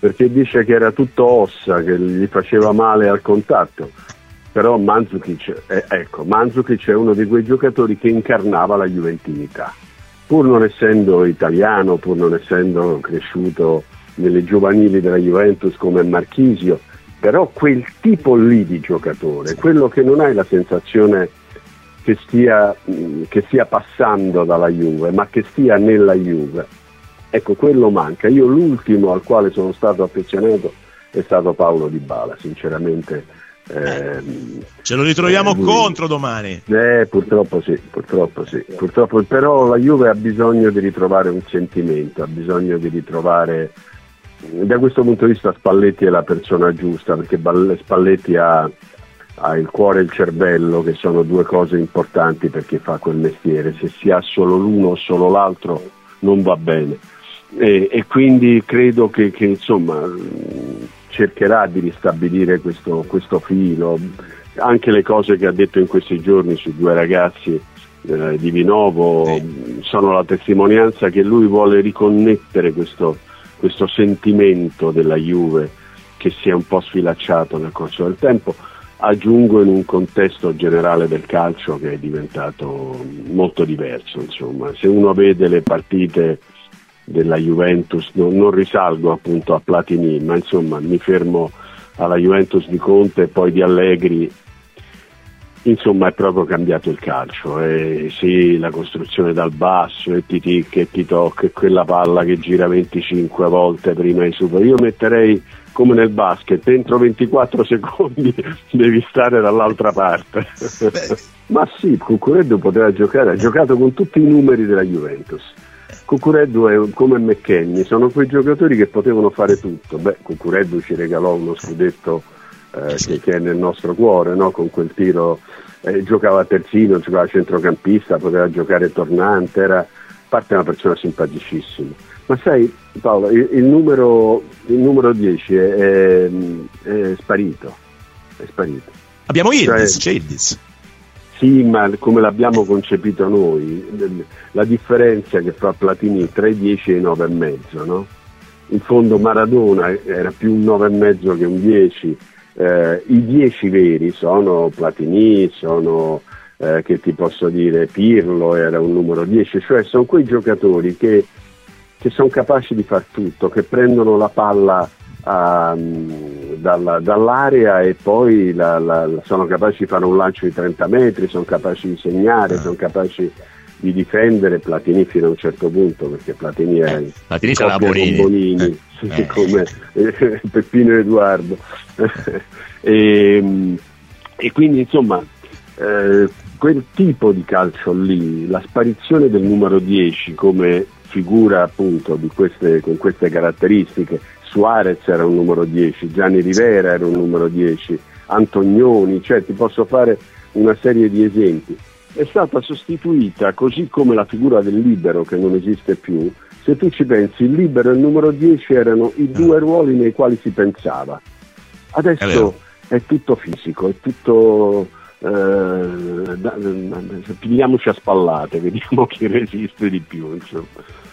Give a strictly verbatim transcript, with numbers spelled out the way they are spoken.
perché dice che era tutto ossa, che gli faceva male al contatto. Però Mandžukić, eh, ecco, Mandžukić è uno di quei giocatori che incarnava la juventinità, pur non essendo italiano, pur non essendo cresciuto nelle giovanili della Juventus come Marchisio, però quel tipo lì di giocatore, quello che non hai la sensazione che stia, che stia passando dalla Juve, ma che stia nella Juve, ecco, quello manca. Io l'ultimo al quale sono stato affezionato è stato Paulo Dybala, sinceramente. Eh, ce lo ritroviamo eh, lui, contro domani. Eh, purtroppo sì, purtroppo sì, purtroppo, però la Juve ha bisogno di ritrovare un sentimento, ha bisogno di ritrovare, da questo punto di vista Spalletti è la persona giusta, perché Spalletti ha, ha il cuore e il cervello, che sono due cose importanti per chi fa quel mestiere. Se si ha solo l'uno o solo l'altro non va bene, e, e quindi credo che, che insomma cercherà di ristabilire questo, questo filo. Anche le cose che ha detto in questi giorni sui due ragazzi eh, di Vinovo sì. sono la testimonianza che lui vuole riconnettere questo, questo sentimento della Juve che si è un po' sfilacciato nel corso del tempo. Aggiungo, in un contesto generale del calcio che è diventato molto diverso, insomma. Se uno vede le partite della Juventus, no, non risalgo appunto a Platini, ma insomma mi fermo alla Juventus di Conte e poi di Allegri, insomma è proprio cambiato il calcio, e sì, la costruzione dal basso, e ti-tic e ti-toc, e quella palla che gira venticinque volte prima di super. Io metterei come nel basket, entro ventiquattro secondi devi stare dall'altra parte. Ma sì, Cucurella poteva giocare, ha giocato con tutti i numeri della Juventus. Cucurella è come McKennie, sono quei giocatori che potevano fare tutto. Beh, Cucurella ci regalò uno scudetto eh, che, che è nel nostro cuore, no? Con quel tiro, eh, giocava a terzino, giocava a centrocampista, poteva giocare tornante, era a parte una persona simpaticissima. Ma sai Paolo, il, il numero il numero dieci è, è, è sparito, è sparito. Abbiamo Yildiz, cioè, Yildiz. Sì, ma come l'abbiamo concepito noi, la differenza che fa Platini tra i dieci e i nove e mezzo, no? In fondo Maradona era più un nove e mezzo che un dieci, eh, i dieci veri sono Platini, sono eh, che ti posso dire Pirlo era un numero dieci, cioè sono quei giocatori che, che sono capaci di far tutto, che prendono la palla Um, dalla, dall'area e poi la, la, sono capaci di fare un lancio di trenta metri, sono capaci di segnare, ah. sono capaci di difendere. Platini fino a un certo punto, perché Platini è eh, Platini sarà Bonini, Bonini eh. sì, come eh, Peppino Edoardo e, e quindi insomma eh, quel tipo di calcio lì, la sparizione del numero dieci come figura appunto di queste, con queste caratteristiche. Suarez era un numero dieci, Gianni Rivera era un numero dieci, Antonioni, cioè ti posso fare una serie di esempi. È stata sostituita, così come la figura del libero che non esiste più. Se tu ci pensi, il libero e il numero dieci erano i due ruoli nei quali si pensava. Adesso è, è tutto fisico, è tutto eh, pigliamoci a spallate, vediamo chi resiste di più, insomma.